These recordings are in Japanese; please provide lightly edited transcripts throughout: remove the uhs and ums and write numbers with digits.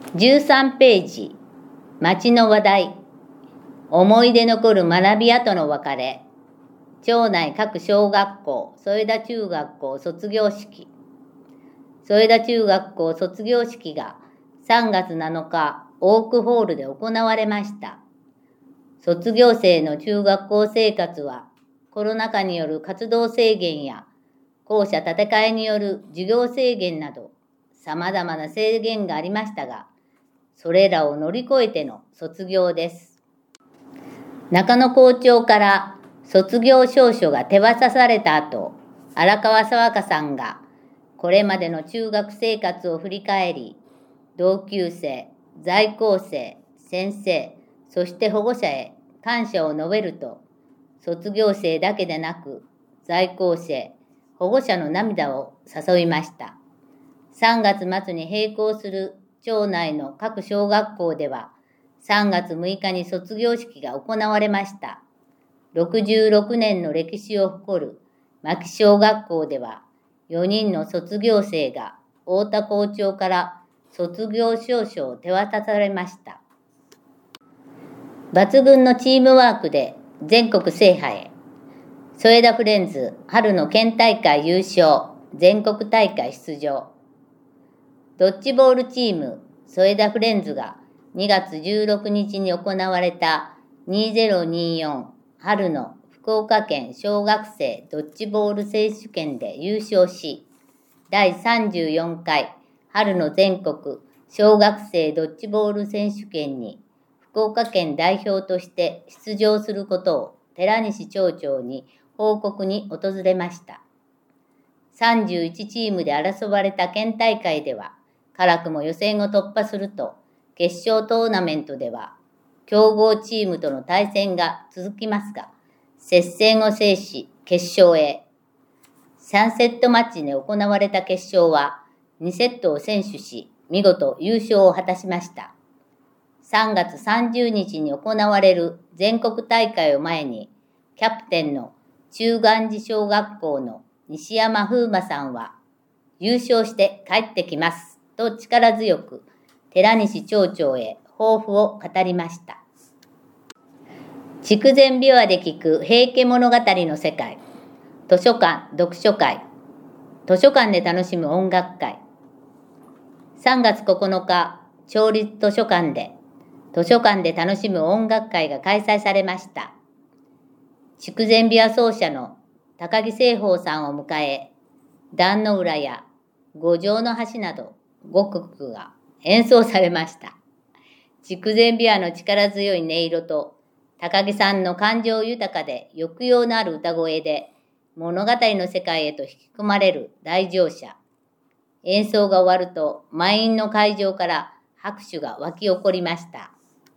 13ページ、町の話題。思い出残る学び跡の別れ。町内各小学校、添田中学校卒業式。添田中学校卒業式が3月7日、オークホールで行われました。卒業生の中学校生活は、コロナ禍による活動制限や、校舎建て替えによる授業制限など、様々な制限がありましたが、それらを乗り越えての卒業です。中野校長から卒業証書が手渡された後、荒川沢香さんがこれまでの中学生活を振り返り、同級生、在校生、先生、そして保護者へ感謝を述べると、卒業生だけでなく、在校生、保護者の涙を誘いました。3月末に閉校する町内の各小学校では、3月6日に卒業式が行われました。66年の歴史を誇る牧小学校では、4人の卒業生が太田校長から卒業証書を手渡されました。抜群のチームワークで全国制覇へ。添田フレンズ春の県大会優勝、全国大会出場。ドッジボールチーム添田フレンズが2月16日に行われた2024春の福岡県小学生ドッジボール選手権で優勝し、第34回春の全国小学生ドッジボール選手権に福岡県代表として出場することを寺西町長に報告に訪れました。31チームで争われた県大会では、辛くも予選を突破すると、決勝トーナメントでは、強豪チームとの対戦が続きますが、接戦を制し、決勝へ。3セットマッチで行われた決勝は、2セットを先取し、見事優勝を果たしました。3月30日に行われる全国大会を前に、キャプテンの中願寺小学校の西山風磨さんは、優勝して帰ってきます。と力強く寺西町長へ抱負を語りました。筑前琵琶で聞く平家物語の世界、図書館読書会、図書館で楽しむ音楽会。3月9日、町立図書館で図書館で楽しむ音楽会が開催されました。筑前琵琶奏者の高木清峰さんを迎え、壇の浦や五条の橋など5曲が演奏されました。筑前琵琶の力強い音色と高木さんの感情豊かで抑揚のある歌声で物語の世界へと引き込まれる来場者。演奏が終わると満員の会場から拍手が沸き起こりました。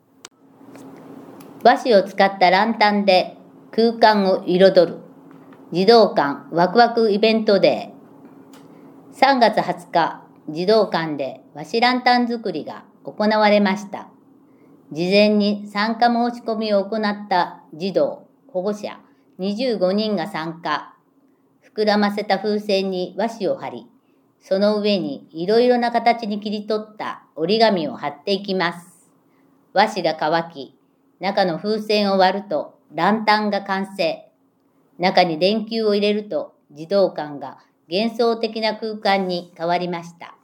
和紙を使ったランタンで空間を彩る児童館ワクワクイベントデー。3月20日、児童館で和紙ランタン作りが行われました。事前に参加申し込みを行った児童、保護者25人が参加。膨らませた風船に和紙を貼り、その上にいろいろな形に切り取った折り紙を貼っていきます。和紙が乾き、中の風船を割るとランタンが完成。中に電球を入れると児童館が幻想的な空間に変わりました。